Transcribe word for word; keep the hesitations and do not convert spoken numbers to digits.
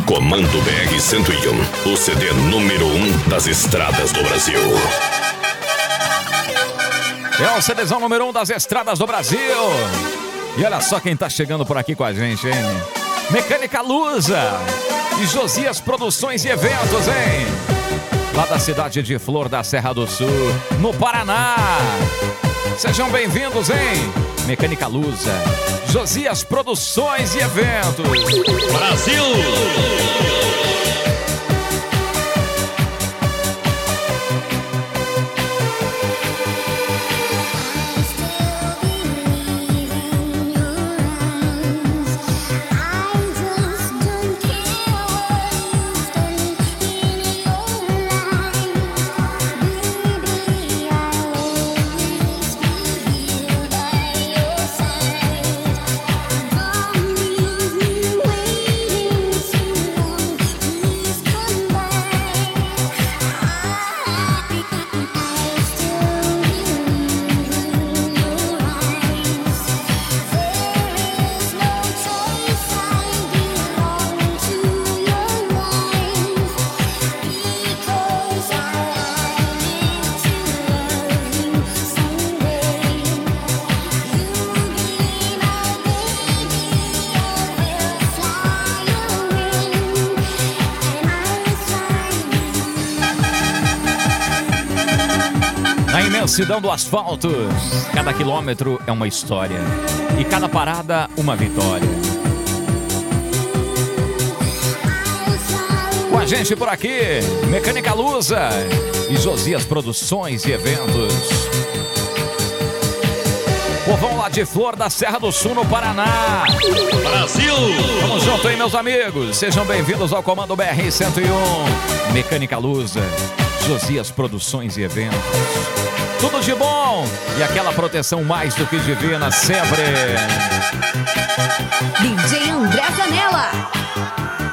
Comando B R cento e um, o C D número um das estradas do Brasil. É o CDzão número um das estradas do Brasil. E olha só quem tá chegando por aqui com a gente, hein? Mecânica Lusa e Josias Produções e Eventos, hein? Lá da cidade de Flor da Serra do Sul, no Paraná. Sejam bem-vindos, hein? Mecânica Lusa, Josias Produções e Eventos. Brasil! Imensidão do asfalto, cada quilômetro é uma história e cada parada uma vitória. Com a gente por aqui, Mecânica Lusa e Josias Produções e Eventos. Povão lá de Flor da Serra do Sul, no Paraná. Brasil! Vamos junto aí, meus amigos. Sejam bem-vindos ao Comando B R cento e um. Mecânica Lusa, Josias Produções e Eventos. Tudo de bom e aquela proteção mais do que divina sempre. D J André Canela.